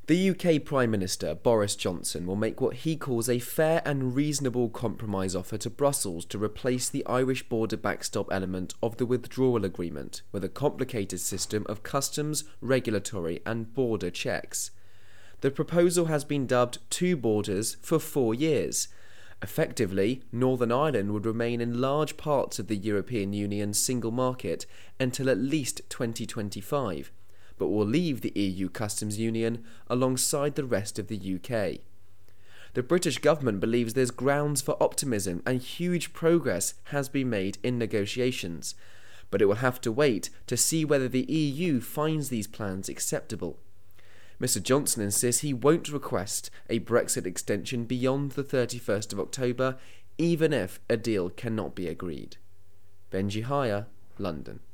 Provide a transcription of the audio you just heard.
The UK Prime Minister, Boris Johnson, will make what he calls a fair and reasonable compromise offer to Brussels to replace the Irish border backstop element of the withdrawal agreement with a complicated system of customs, regulatory and border checks. The proposal has been dubbed Two Borders for 4 years. Effectively, Northern Ireland would remain in large parts of the European Union's single market until at least 2025. But will leave the EU customs union alongside the rest of the UK. The British government believes there's grounds for optimism and huge progress has been made in negotiations, but it will have to wait to see whether the EU finds these plans acceptable. Mr Johnson insists he won't request a Brexit extension beyond the 31st of October, even if a deal cannot be agreed. Benji Hire, London.